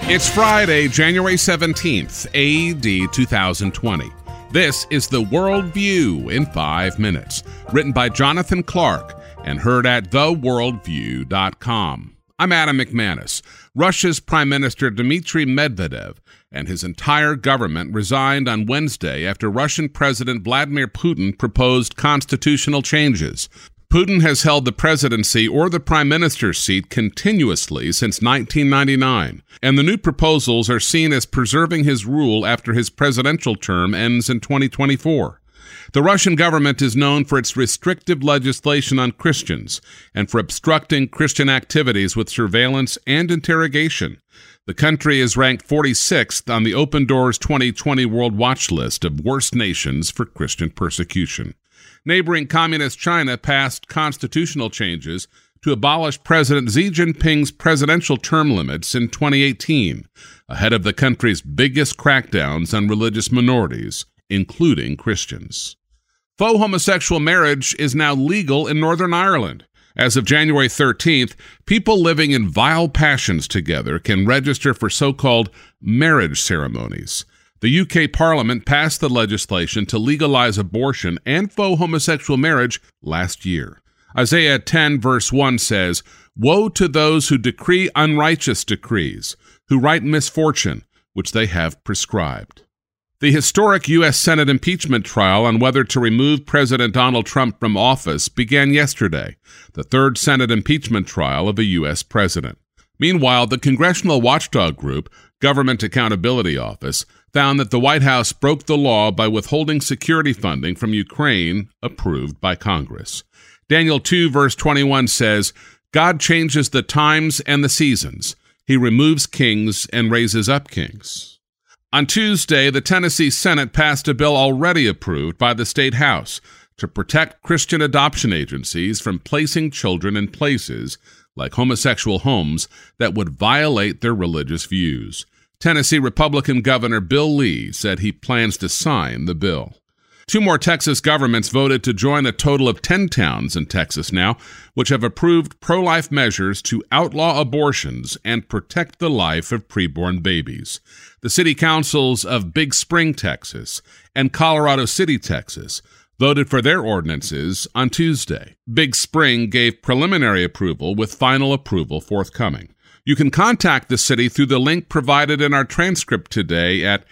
It's Friday, January 17th, A.D. 2020. This is The World View in 5 minutes, written by Jonathan Clark and heard at theworldview.com. I'm Adam McManus. Russia's Prime Minister Dmitry Medvedev and his entire government resigned on Wednesday after Russian President Vladimir Putin proposed constitutional changes. Putin has held the presidency or the prime minister's seat continuously since 1999, and the new proposals are seen as preserving his rule after his presidential term ends in 2024. The Russian government is known for its restrictive legislation on Christians and for obstructing Christian activities with surveillance and interrogation. The country is ranked 46th on the Open Doors 2020 World Watch list of worst nations for Christian persecution. Neighboring communist China passed constitutional changes to abolish President Xi Jinping's presidential term limits in 2018, ahead of the country's biggest crackdowns on religious minorities, including Christians. Faux homosexual marriage is now legal in Northern Ireland. As of January 13th, people living in vile passions together can register for so-called marriage ceremonies. The UK Parliament passed the legislation to legalize abortion and faux homosexual marriage last year. Isaiah 10 verse 1 says, "Woe to those who decree unrighteous decrees, who write misfortune, which they have prescribed." The historic U.S. Senate impeachment trial on whether to remove President Donald Trump from office began yesterday, the third Senate impeachment trial of a U.S. president. Meanwhile, the Congressional Watchdog Group, Government Accountability Office, found that the White House broke the law by withholding security funding from Ukraine approved by Congress. Daniel 2 verse 21 says, "God changes the times and the seasons. He removes kings and raises up kings." On Tuesday, the Tennessee Senate passed a bill already approved by the state House to protect Christian adoption agencies from placing children in places like homosexual homes that would violate their religious views. Tennessee Republican Governor Bill Lee said he plans to sign the bill. 2 more Texas governments voted to join a total of 10 towns in Texas now, which have approved pro-life measures to outlaw abortions and protect the life of preborn babies. The city councils of Big Spring, Texas, and Colorado City, Texas, voted for their ordinances on Tuesday. Big Spring gave preliminary approval with final approval forthcoming. You can contact the city through the link provided in our transcript today at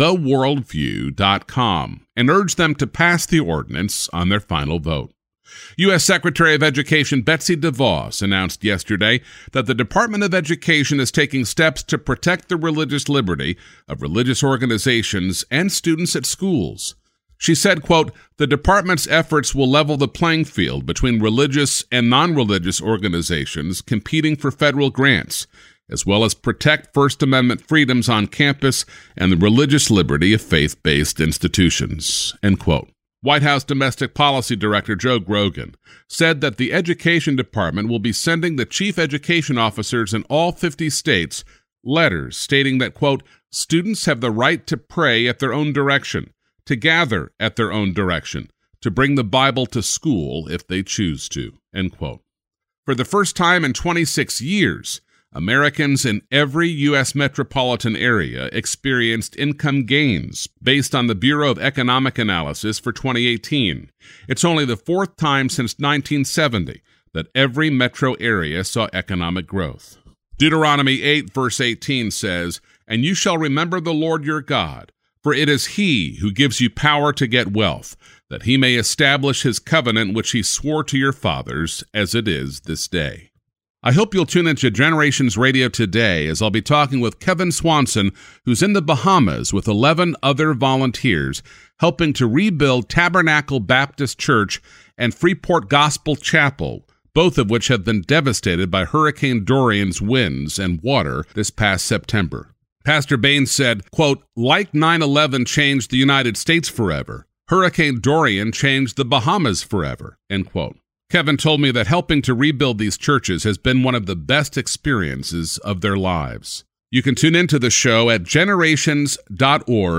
theworldview.com and urge them to pass the ordinance on their final vote. U.S. Secretary of Education Betsy DeVos announced yesterday that the Department of Education is taking steps to protect the religious liberty of religious organizations and students at schools. She said, quote, "The department's efforts will level the playing field between religious and non-religious organizations competing for federal grants, as well as protect First Amendment freedoms on campus and the religious liberty of faith-based institutions," end quote. White House Domestic Policy Director Joe Grogan said that the Education Department will be sending the chief education officers in all 50 states letters stating that, quote, "Students have the right to pray at their own direction, to gather at their own direction, to bring the Bible to school if they choose to," end quote. For the first time in 26 years, Americans in every U.S. metropolitan area experienced income gains based on the Bureau of Economic Analysis for 2018. It's only the 4th time since 1970 that every metro area saw economic growth. Deuteronomy 8 verse 18 says, "And you shall remember the Lord your God, for it is he who gives you power to get wealth, that he may establish his covenant which he swore to your fathers, as it is this day." I hope you'll tune into Generations Radio today, as I'll be talking with Kevin Swanson, who's in the Bahamas with 11 other volunteers, helping to rebuild Tabernacle Baptist Church and Freeport Gospel Chapel, both of which have been devastated by Hurricane Dorian's winds and water this past September. Pastor Bain said, quote, "Like 9/11 changed the United States forever, Hurricane Dorian changed the Bahamas forever," end quote. Kevin told me that helping to rebuild these churches has been one of the best experiences of their lives. You can tune into the show at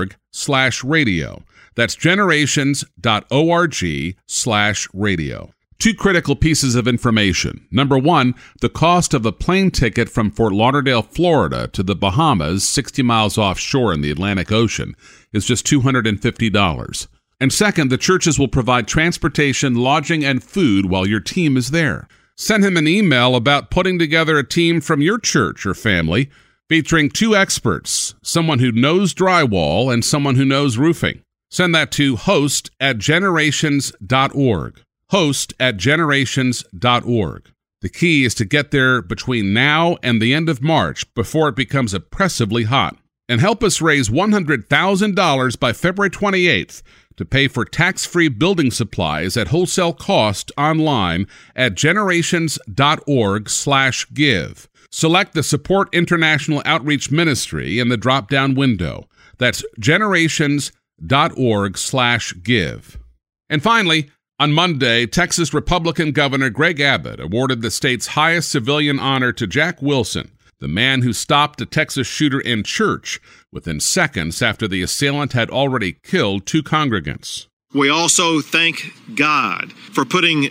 generations.org/radio. That's generations.org/radio. Two critical pieces of information. Number one, the cost of a plane ticket from Fort Lauderdale, Florida to the Bahamas, 60 miles offshore in the Atlantic Ocean, is just $250. And second, the churches will provide transportation, lodging, and food while your team is there. Send him an email about putting together a team from your church or family featuring two experts, someone who knows drywall and someone who knows roofing. Send that to host@generations.org. host@generations.org. The key is to get there between now and the end of March before it becomes oppressively hot. And help us raise $100,000 by February 28th to pay for tax-free building supplies at wholesale cost online at generations.org/give. Select the Support International Outreach Ministry in the drop-down window. That's generations.org/give. And finally, on Monday, Texas Republican Governor Greg Abbott awarded the state's highest civilian honor to Jack Wilson, the man who stopped a Texas shooter in church within seconds after the assailant had already killed two congregants. We also thank God for putting